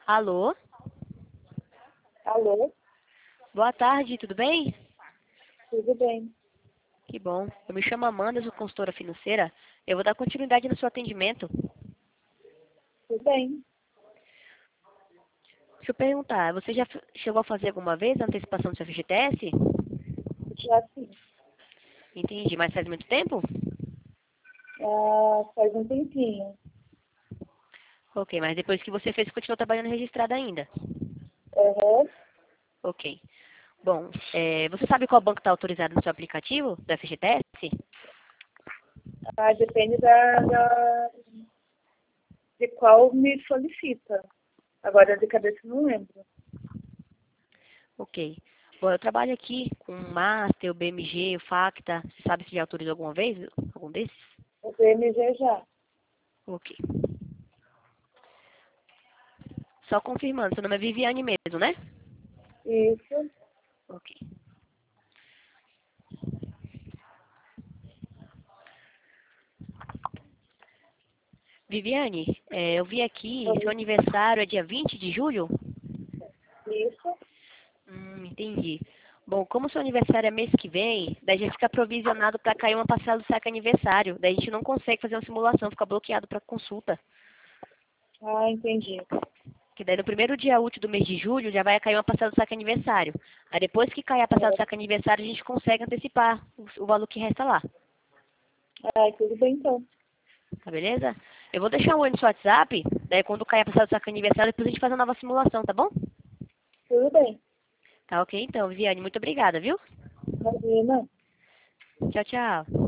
Alô? Alô, Boa tarde, tudo bem? tudo bem? Que bom. Eu me chamo Amanda, sou consultora financeira. Eu vou dar continuidade no seu atendimento. Tudo bem? Deixa eu perguntar, você já chegou a fazer alguma vez a antecipação do seu FGTS? Já sim. Entendi, mas faz muito tempo? Faz um tempinho. Ok, mas depois que você fez, continuou trabalhando registrada ainda? Aham. Ok. Bom, você sabe qual banco está autorizado no seu aplicativo do FGTS? Depende de qual me solicita. Agora, de cabeça, não lembro. Ok. Bom, eu trabalho aqui com o Master, o BMG, o Facta. Você sabe se já autorizou alguma vez algum desses? O PMG já. Ok. Só confirmando, seu nome é Viviane mesmo, né? Isso. Ok. Viviane, eu vi aqui, seu aniversário é dia 20 de julho? Isso. Entendi. Bom, como seu aniversário é mês que vem, daí já fica provisionado para cair uma parcela do saque aniversário. Daí a gente não consegue fazer uma simulação, fica bloqueado para consulta. Entendi. Que daí no primeiro dia útil do mês de julho já vai cair uma parcela do saque aniversário. Aí depois que cair a parcela do saque aniversário, a gente consegue antecipar o valor que resta lá. Tudo bem então. Tá beleza? Eu vou deixar um oi no seu WhatsApp, daí quando cair a parcela do saque aniversário, depois a gente faz uma nova simulação, tá bom? Tudo bem. Tá ok então, Viviane, muito obrigada, viu? Imagina. Tchau, tchau.